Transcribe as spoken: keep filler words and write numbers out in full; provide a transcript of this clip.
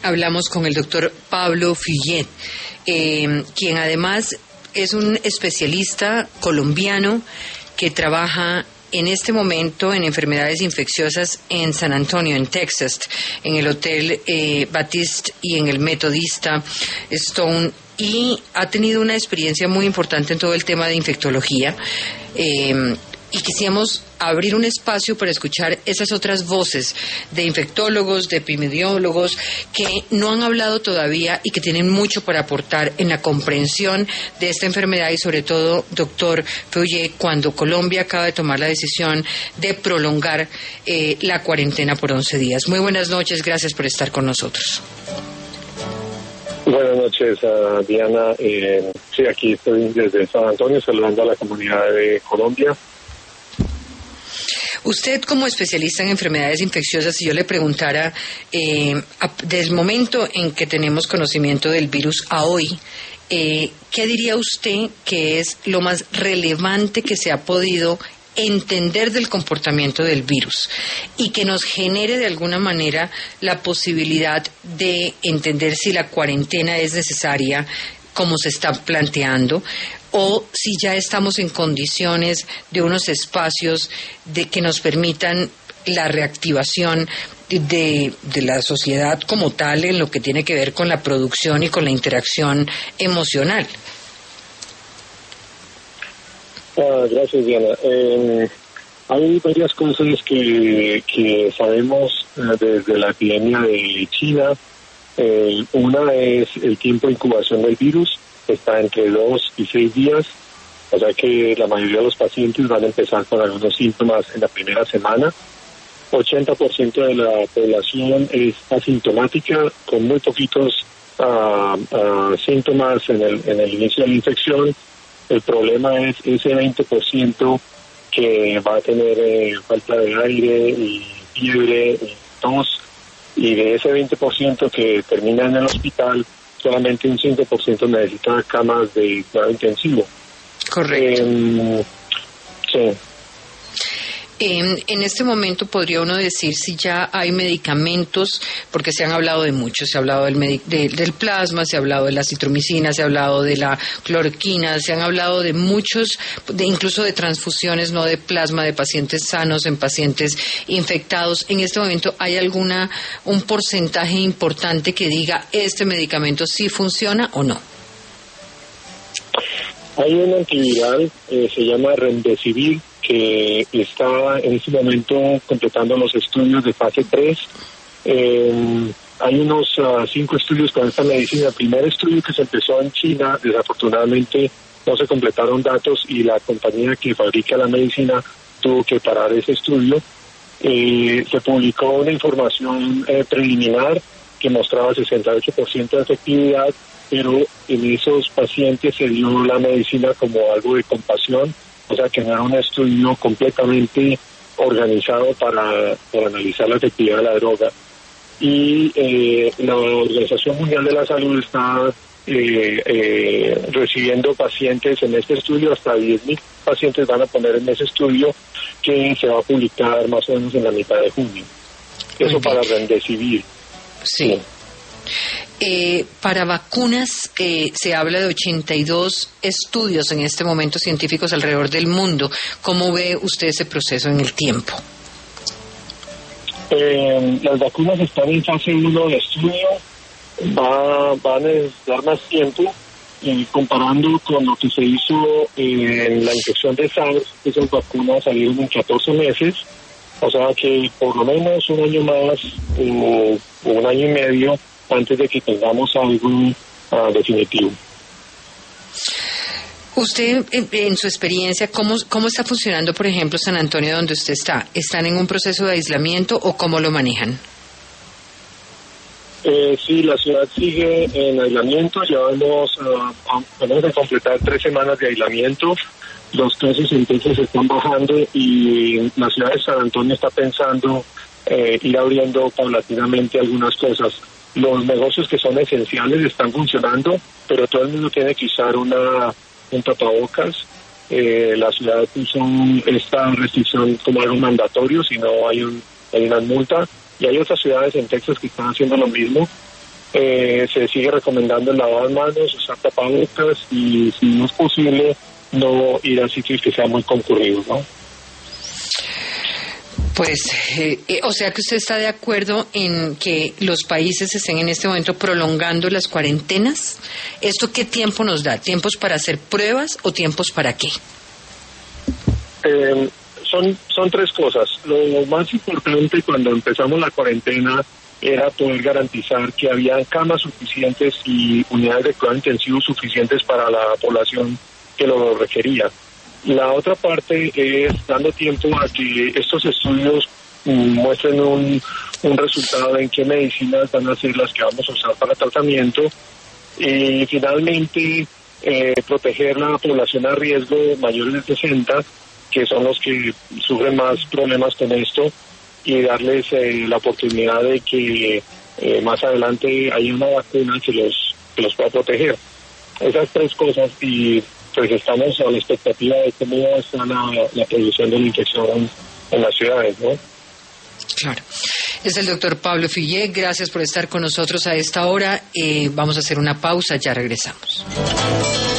hablamos con el doctor Pablo Fuyet, eh, quien además es un especialista colombiano que trabaja en este momento en enfermedades infecciosas en San Antonio, en Texas, en el Hotel eh, Baptiste y en el Metodista Stone, y ha tenido una experiencia muy importante en todo el tema de infectología. Eh, y quisiéramos abrir un espacio para escuchar esas otras voces de infectólogos, de epidemiólogos que no han hablado todavía y que tienen mucho para aportar en la comprensión de esta enfermedad y sobre todo, doctor Fuyet, cuando Colombia acaba de tomar la decisión de prolongar eh, la cuarentena por once días. Muy buenas noches, gracias por estar con nosotros. Buenas noches, uh, Diana. Eh, sí, aquí estoy desde San Antonio saludando a la comunidad de Colombia. Usted, como especialista en enfermedades infecciosas, si yo le preguntara, eh, a, desde el momento en que tenemos conocimiento del virus a hoy, eh, ¿qué diría usted que es lo más relevante que se ha podido entender del comportamiento del virus y que nos genere de alguna manera la posibilidad de entender si la cuarentena es necesaria, como se está planteando, o si ya estamos en condiciones de unos espacios de que nos permitan la reactivación de, de la sociedad como tal en lo que tiene que ver con la producción y con la interacción emocional? Ah, gracias, Diana. Eh, hay varias cosas que, que sabemos eh, desde la epidemia de China. Eh, una es el tiempo de incubación del virus. Está entre dos y seis días, o sea que la mayoría de los pacientes van a empezar con algunos síntomas en la primera semana. ochenta por ciento de la población es asintomática, con muy poquitos uh, uh, síntomas en el, en el inicio de la infección. El problema es ese veinte por ciento que va a tener eh, falta de aire y fiebre y tos, y de ese veinte por ciento que termina en el hospital, solamente un cinco por ciento necesita camas de cuidado intensivo. Correcto. Eh, sí. En, en este momento podría uno decir si ya hay medicamentos, porque se han hablado de muchos, se ha hablado del, medic- de, del plasma, se ha hablado de la citromicina, se ha hablado de la cloroquina, se han hablado de muchos, de incluso de transfusiones, no de plasma, de pacientes sanos en pacientes infectados. En este momento, ¿hay alguna un porcentaje importante que diga este medicamento sí funciona o no? Hay un antiviral, eh, se llama Remdesivir, que está en este momento completando los estudios de fase tres. Eh, hay unos uh, cinco estudios con esta medicina. El primer estudio que se empezó en China, desafortunadamente no se completaron datos y la compañía que fabrica la medicina tuvo que parar ese estudio. Eh, se publicó una información eh, preliminar que mostraba sesenta y ocho por ciento de efectividad, pero en esos pacientes se dio la medicina como algo de compasión, o sea que no era un estudio completamente organizado para, para analizar la efectividad de la droga. Y eh, la Organización Mundial de la Salud está eh, eh, recibiendo pacientes en este estudio, hasta diez mil pacientes van a poner en ese estudio, que se va a publicar más o menos en la mitad de junio. Eso okay. Para Remdesivir. Sí. sí. Eh, para vacunas eh, se habla de ochenta y dos estudios en este momento científicos alrededor del mundo. ¿Cómo ve usted ese proceso en el tiempo? Eh, las vacunas están en fase uno de estudio, va, van a necesitar más tiempo, eh, comparando con lo que se hizo en la infección de SARS. Esas vacunas salieron en catorce meses, o sea que por lo menos un año más o uh, un año y medio antes de que tengamos algo uh, definitivo. Usted, en, en su experiencia, ¿cómo, ¿cómo está funcionando, por ejemplo, San Antonio, donde usted está? ¿Están en un proceso de aislamiento o cómo lo manejan? Eh, sí, la ciudad sigue en aislamiento. Llevamos, uh, vamos a completar tres semanas de aislamiento. Los casos en Texas están bajando y la ciudad de San Antonio está pensando eh, ir abriendo paulatinamente algunas cosas. Los negocios que son esenciales están funcionando, pero todo el mundo tiene que usar una, un tapabocas. Eh, la ciudad puso esta restricción como algo mandatorio, si no hay, un, hay una multa. Y hay otras ciudades en Texas que están haciendo lo mismo. Eh, se sigue recomendando el lavado de manos, usar tapabocas y si no es posible no ir a sitios que sean muy concurridos, ¿no? Pues, eh, eh, o sea que usted está de acuerdo en que los países estén en este momento prolongando las cuarentenas. ¿Esto qué tiempo nos da? ¿Tiempos para hacer pruebas o tiempos para qué? Eh, son, son tres cosas. Lo más importante cuando empezamos la cuarentena era poder garantizar que había camas suficientes y unidades de cuidado intensivo suficientes para la población que lo requería. La otra parte es dando tiempo a que estos estudios um, muestren un, un resultado en qué medicinas van a ser las que vamos a usar para tratamiento y finalmente eh, proteger la población a riesgo mayores de sesenta, que son los que sufren más problemas con esto, y darles eh, la oportunidad de que eh, más adelante haya una vacuna que los, que los pueda proteger. Esas tres cosas, y pues estamos a la expectativa de cómo está la, la producción de la infección en las ciudades, ¿no? Claro. Es el doctor Pablo Fillet. Gracias por estar con nosotros a esta hora. Eh, vamos a hacer una pausa, ya regresamos.